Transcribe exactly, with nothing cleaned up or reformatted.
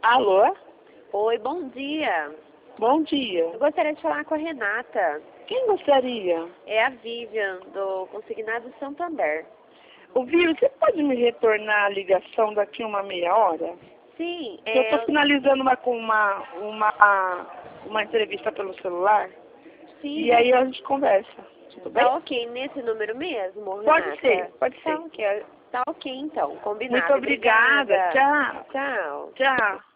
Alô? Oi, bom dia. Bom dia. Eu gostaria de falar com a Renata. Quem gostaria? É a Vivian, do Consignado Santander. Ô, Vivi, você pode me retornar a ligação daqui uma meia hora? Sim, Eu é... estou finalizando uma, com uma, uma, uma entrevista pelo celular. Sim. E aí a gente conversa. Tudo bem? Tá ok nesse número mesmo, Pode Renata? ser, pode ser. Tá ok, tá ok então, combinado. Muito obrigada. Obrigada. Tchau. Tchau. Tchau.